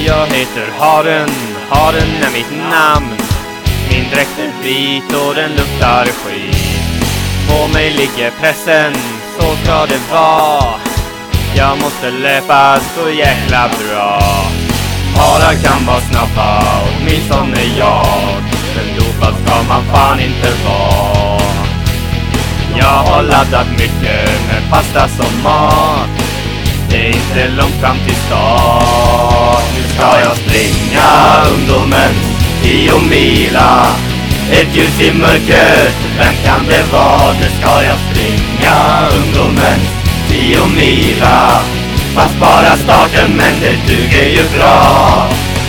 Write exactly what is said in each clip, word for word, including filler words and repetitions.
Jag heter Haren, Haren är mitt namn. Min dräkt är vit och den luktar skit. På mig ligger pressen, så ska det vara. Jag måste löpa så jäkla bra. Harar kan vara snabba, åtminstone jag. Men dopad ska man fan inte vara. Jag har laddat mycket med pasta som mat. Det är inte långt fram till start. Nu ska jag springa ungdomens tio mila. Ett ljus i mörkret, vem kan det vara? Nu ska jag springa ungdomens tio mila. Fast bara starten, men det duger ju bra.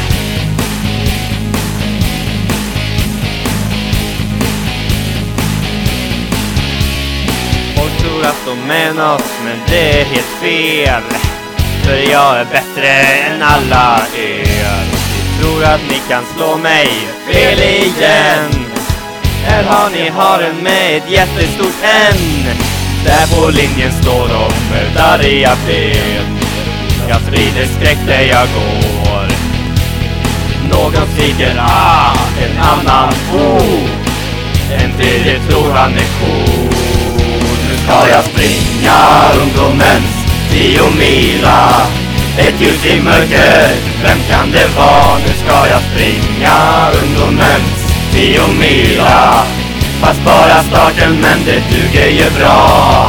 Folk tror att de är något, men det är helt fel. För jag är bättre än alla er. Ni tror att ni kan slå mig, fel igen. Här har ni haren med ett jättestort N. Där på linjen står de, där är jag fel. Jag sprider skräck där jag går. Någon skriker ah, en annan oh. En tredje tror han är cool. Nu ska jag springa ungdomens tio mila. Ett ljus i mörker, vem kan det vara? Nu ska jag springa ungdomens tio mila. Fast bara starten, men det duger ju bra.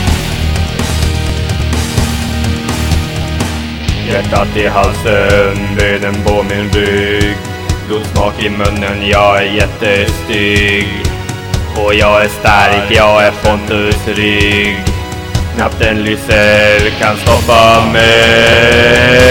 Hjärtat i halsen, benen på min rygg. Blodsmak i munnen, jag är jättestygg. Och jag är stark, jag är Pontus rygg. Knappt en lyser kan stoppa mig.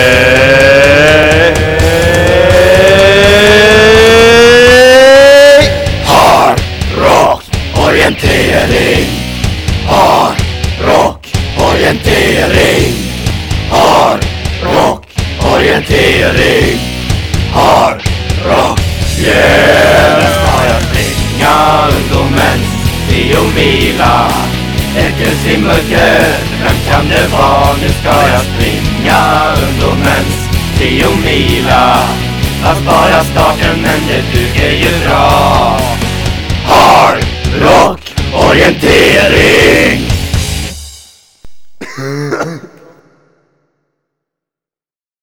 Hard rock orientering. Hard rock orientering. Hard rock orientering. Hard rock, yeah. Nu ska jag springa ungdomens tio mila. Ett ljus i mörker, vem kan det vara? Nu ska jag springa ungdomens tio mila. Fast bara starten, men det duger ju bra. Hard rock orientering.